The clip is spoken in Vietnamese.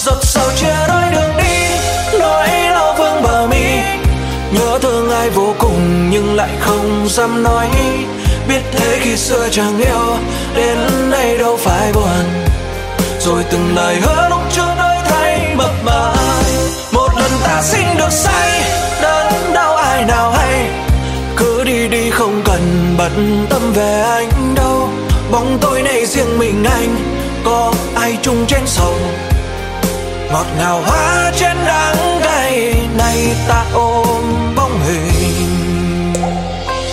giọt sầu chia đôi đường đi, nỗi lo vương bờ mi. Nhớ thương ai vô cùng nhưng lại không dám nói. Biết thế khi xưa chẳng yêu, đến nay đâu phải buồn. Rồi từng lời hứa lúc chưa nói thấy mập mờ. Một lần ta xin được say, đớn đau ai nào hay. Cứ đi đi không cần bận tâm về anh đâu. Bóng tối này riêng mình anh, có ai chung chén sầu. Ngọt ngào hóa trên đắng cay này ta ôm.